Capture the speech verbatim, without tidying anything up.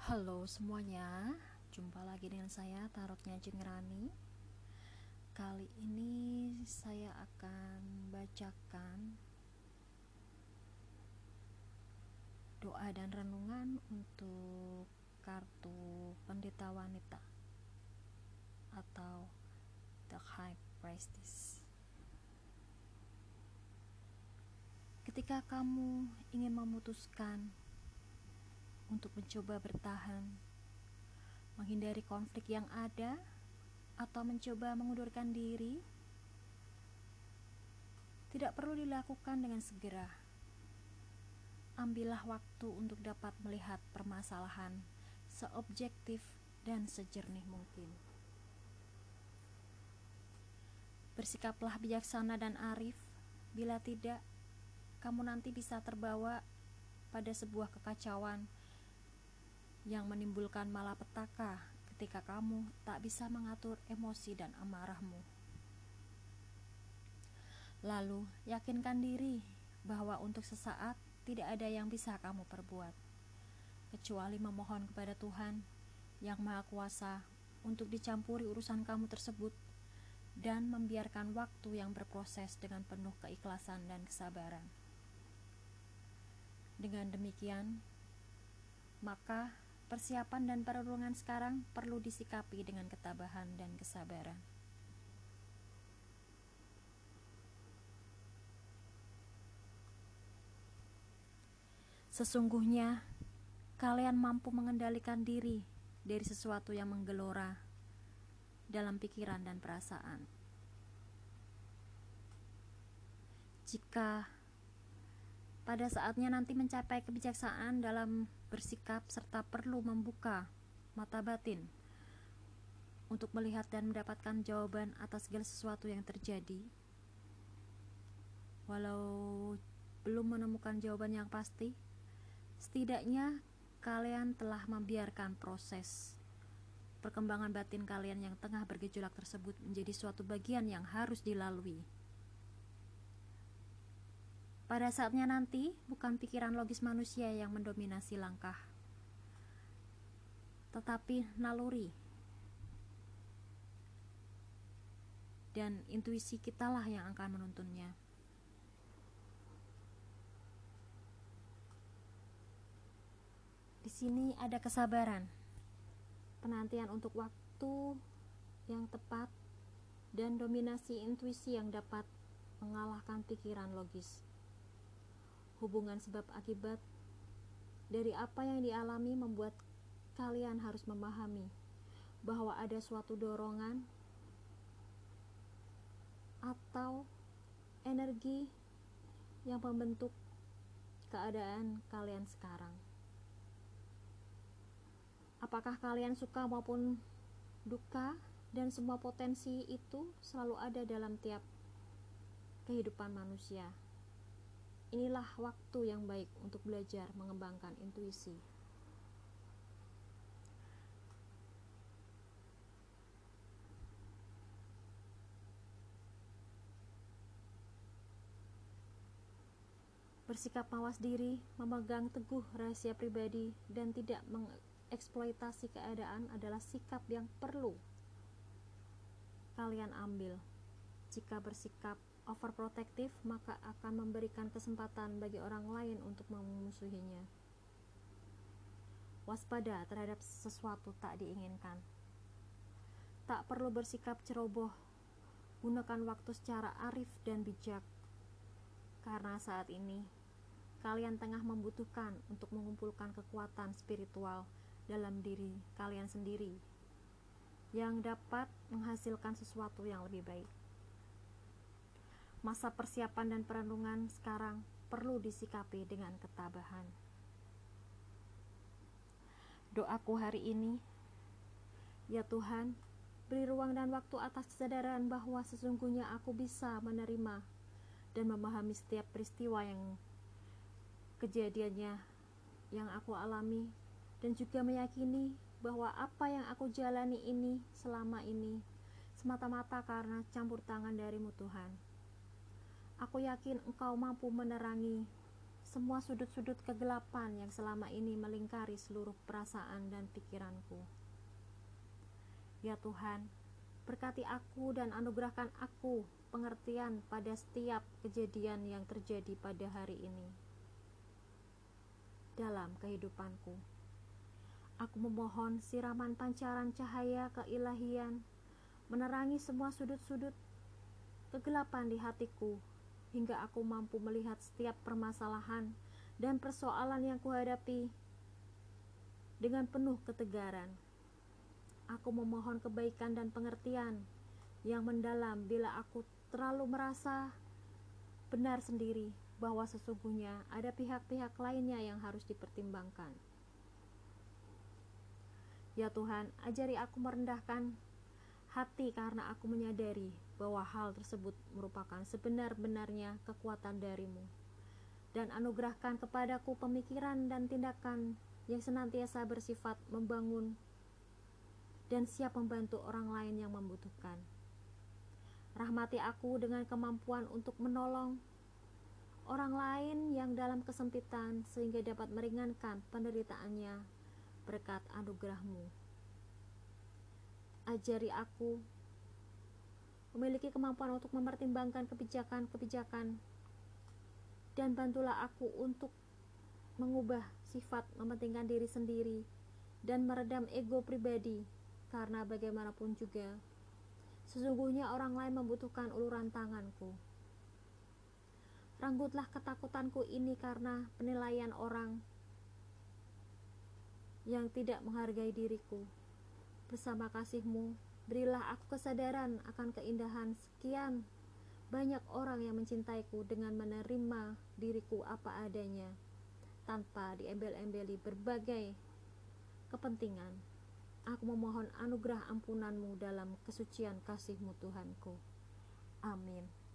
Halo semuanya, jumpa lagi dengan saya Tarotnya Jeng Rani. Kali ini saya akan bacakan doa dan renungan untuk kartu pendeta wanita atau The High Priestess. Ketika kamu ingin memutuskan untuk mencoba bertahan, menghindari konflik yang ada, atau mencoba mengundurkan diri, tidak perlu dilakukan dengan segera. Ambillah waktu untuk dapat melihat permasalahan seobjektif dan sejernih mungkin. Bersikaplah bijaksana dan arif, bila tidak, kamu nanti bisa terbawa pada sebuah kekacauan yang menimbulkan malapetaka ketika kamu tak bisa mengatur emosi dan amarahmu. Lalu, yakinkan diri bahwa untuk sesaat tidak ada yang bisa kamu perbuat, kecuali memohon kepada Tuhan yang Maha Kuasa untuk dicampuri urusan kamu tersebut dan membiarkan waktu yang berproses dengan penuh keikhlasan dan kesabaran. Dengan demikian, maka persiapan dan perundungan sekarang perlu disikapi dengan ketabahan dan kesabaran. Sesungguhnya, kalian mampu mengendalikan diri dari sesuatu yang menggelora dalam pikiran dan perasaan. Jika pada saatnya nanti mencapai kebijaksanaan dalam bersikap serta perlu membuka mata batin untuk melihat dan mendapatkan jawaban atas segala sesuatu yang terjadi, walau belum menemukan jawaban yang pasti, setidaknya kalian telah membiarkan proses perkembangan batin kalian yang tengah bergejolak tersebut menjadi suatu bagian yang harus dilalui. Pada saatnya nanti, bukan pikiran logis manusia yang mendominasi langkah, tetapi naluri dan intuisi kitalah yang akan menuntunnya. Di sini ada kesabaran, penantian untuk waktu yang tepat, dan dominasi intuisi yang dapat mengalahkan pikiran logis. Hubungan sebab akibat dari apa yang dialami membuat kalian harus memahami bahwa ada suatu dorongan atau energi yang membentuk keadaan kalian sekarang. Apakah kalian suka maupun duka, dan semua potensi itu selalu ada dalam tiap kehidupan manusia. Inilah waktu yang baik untuk belajar mengembangkan intuisi. Bersikap mawas diri, memegang teguh rahasia pribadi, dan tidak mengeksploitasi keadaan adalah sikap yang perlu kalian ambil. Jika bersikap overprotective, maka akan memberikan kesempatan bagi orang lain untuk memusuhinya. Waspada terhadap sesuatu tak diinginkan. Tak perlu bersikap ceroboh. Gunakan waktu secara arif dan bijak, karena saat ini kalian tengah membutuhkan untuk mengumpulkan kekuatan spiritual dalam diri kalian sendiri yang dapat menghasilkan sesuatu yang lebih baik. Masa persiapan dan perenungan sekarang perlu disikapi dengan ketabahan. Doaku hari ini, ya Tuhan, beri ruang dan waktu atas kesadaran bahwa sesungguhnya aku bisa menerima dan memahami setiap peristiwa yang kejadiannya yang aku alami, dan juga meyakini bahwa apa yang aku jalani ini selama ini semata-mata karena campur tangan darimu Tuhan. Aku yakin Engkau mampu menerangi semua sudut-sudut kegelapan yang selama ini melingkari seluruh perasaan dan pikiranku. Ya Tuhan, berkati aku dan anugerahkan aku pengertian pada setiap kejadian yang terjadi pada hari ini dalam kehidupanku. Aku memohon siraman pancaran cahaya keilahian menerangi semua sudut-sudut kegelapan di hatiku, hingga aku mampu melihat setiap permasalahan dan persoalan yang kuhadapi dengan penuh ketegaran. Aku memohon kebaikan dan pengertian yang mendalam bila aku terlalu merasa benar sendiri bahwa sesungguhnya ada pihak-pihak lainnya yang harus dipertimbangkan. Ya Tuhan, ajari aku merendahkan hati karena aku menyadari bahwa hal tersebut merupakan sebenar-benarnya kekuatan darimu, dan anugerahkan kepadaku pemikiran dan tindakan yang senantiasa bersifat membangun dan siap membantu orang lain yang membutuhkan. Rahmati aku dengan kemampuan untuk menolong orang lain yang dalam kesempitan sehingga dapat meringankan penderitaannya berkat anugerah-Mu. Ajari aku memiliki kemampuan untuk mempertimbangkan kebijakan-kebijakan, dan bantulah aku untuk mengubah sifat mementingkan diri sendiri dan meredam ego pribadi, karena bagaimanapun juga sesungguhnya orang lain membutuhkan uluran tanganku. Ranggutlah ketakutanku ini karena penilaian orang yang tidak menghargai diriku. Bersama kasih-Mu, berilah aku kesadaran akan keindahan sekian banyak orang yang mencintaiku dengan menerima diriku apa adanya, tanpa diembel-embeli berbagai kepentingan. Aku memohon anugerah ampunan-Mu dalam kesucian kasih-Mu Tuhanku. Amin.